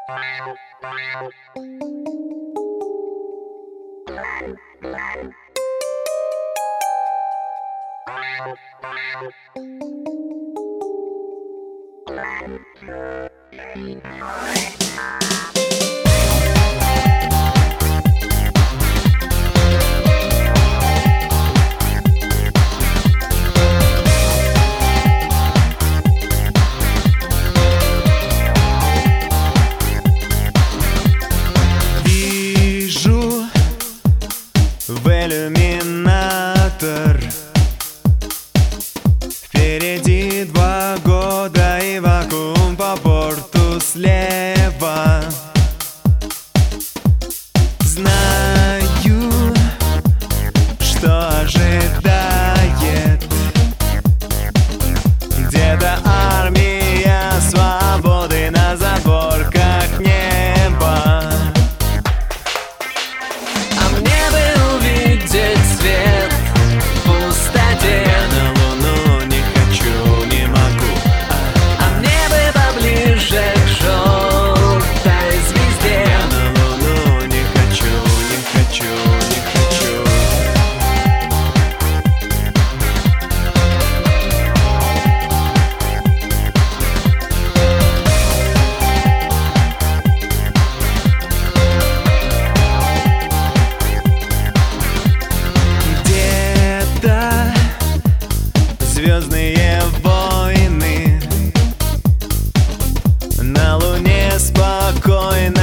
Вижу в иллюминатор. Впереди 2 года и вакуум по борту слева. Знаю, что ожидает. Где-то армия свободы на заборках неба. А мне бы увидеть свет в пустоте. На луну не хочу, не могу. А мне бы поближе к желтой звезде. На луну не хочу, не хочу, не хочу. Где-то звездные войны, на луне спокойно